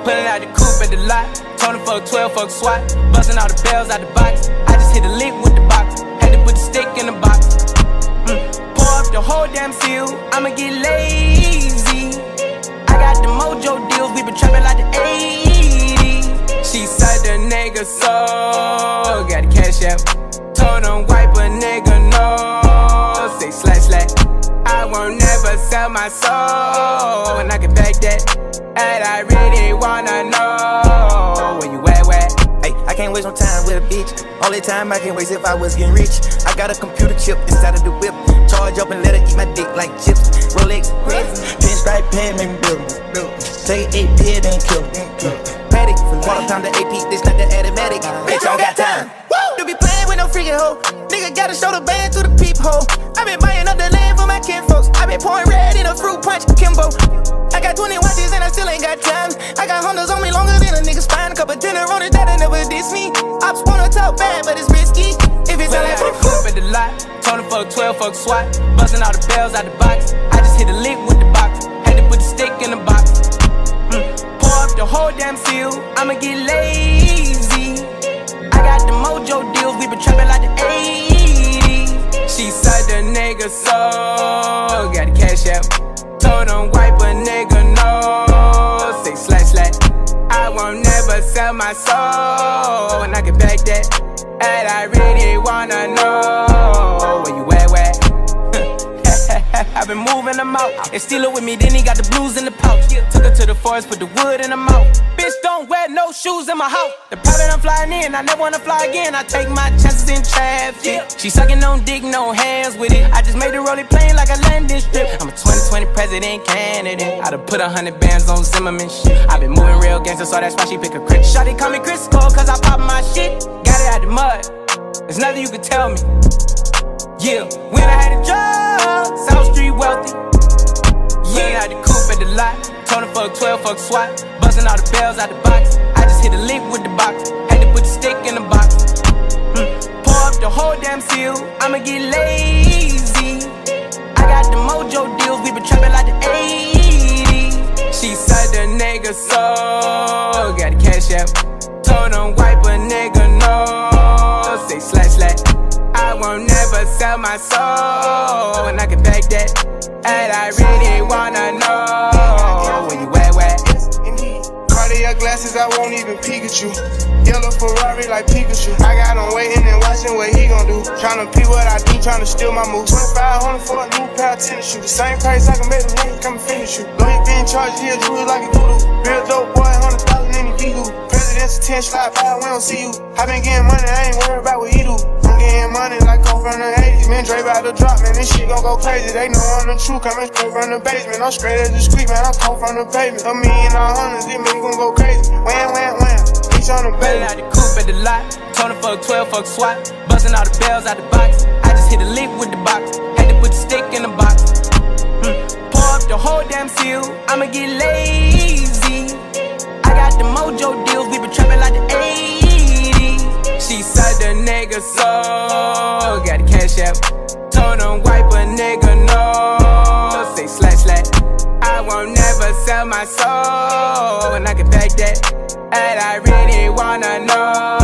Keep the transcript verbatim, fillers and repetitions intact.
Pulling out the coupe at the lot. Tony fuck twelve, fuck SWAT. Busting all the bells out the box. I just hit a lick with the box. Had to put the stick in the box. Mm. Pour up the whole damn seal. I'ma get lazy. I got the mojo deals. We been trapping like the eighties. She said the nigga so. Got the cash out. Told him wipe a nigga no. Say slash slash. I won't never sell my soul. And I can back that. And I really wanna know where you at, where? Ay, I can't waste no time with a bitch. Only time I can waste if I was getting rich. I got a computer chip inside of the whip. Charge up and let her eat my dick like chips. Rolex, pinstripe pen, make me build. Take eight pid and kill. Paddock, water pound the A P, this not the automatic. Bitch, I don't got time. You be playing with no freaking hoe. Nigga gotta show the band to the peephole. I been buying up the land for my kinfolks. I been pouring red in a fruit punch, Kimbo. I got twenty watches and I still ain't got time. I got Hondas on me longer than a nigga's spine. Couple dinner on it that I never diss me. Ops wanna talk bad, but it's risky. If it's Pulling like out the coupe at the lot. Tony fuck twelve, fuck SWAT. Busting all the bells out the box. I just hit a lick with the box. Had to put the stick in the box. Mm. Pour up the whole damn seal. I'ma get lazy. I got the mojo deals. We been trapping like the eighties. She said the nigga so. Got the cash out. Told him wipe a nigga no. Say slash slash. I won't never sell my soul. And I can back that. And I really wanna know where you at, where? I've been moving them out. And steal it with me, then he got the blues in the pouch. Took her to the forest, put the wood in her mouth. Bitch, don't wear no shoes in my house. The private I'm flying in, I never wanna fly again. I take my chances in traffic. She sucking on dick, no hands with it. I just made the rolling plane like a landing strip. I'm a twenty twenty president candidate. I done put a hundred bands on Zimmerman shit. I been moving real gangster, so that's why she pick a crit. Shawty call me Chris Cole, cause I pop my shit. Got it out the mud, there's nothing you can tell me. Yeah, when I had a job, South Street wealthy. Yeah, I had the coupe at the lot. Tony fuck twelve, fuck SWAT. Busting all the bells out the box. I just hit a lick with the box. Had to put the stick in the box. Mm. Pour up the whole damn seal. I'ma get lazy. I got the mojo deals. We been trapping like the eighties. She said the nigga so. Got the cash out. Told him wipe a nigga no. Say slash slash. I won't never sell my soul. And I can back that. And I really wanna know where you at, where? Cardiac glasses, I won't even peek at you. Yellow Ferrari like Pikachu. I got him waiting and watching what he gon' do. Tryna pee what I do, tryna steal my move. twenty-five hundred for a new pair of tennis shoes. The same price I can make the nigga come and finish you. Though he being charged, he'll do it like a doodoo. Real dope boy, hundred thousand in the V U. President's attention, slide by, we don't see you. I been getting money, I ain't worried about what he do. I'm getting money like come from the eighties. Man, Dre about to drop, man, this shit gon' go crazy. They know I'm the truth, coming straight from the basement. I'm straight as the street, man, I come from the pavement. A million all hundreds, this man gon' go crazy. Wham, wham, wham, bitch on the baby. Pulling out the coupe at the lot. Tony fuck twelve, fuck SWAT. Busting all the bells out the box. I just hit a lick with the box. Had to put the stick in the box. Mm. Pour up the whole damn seal. I'ma get lazy. I got the mojo deals. We been trapping like the eighties. She said the nigga so. Got the cash out. Told him wipe a nigga no. Say slash slash. I won't never sell my soul. And I can back that. And I really wanna know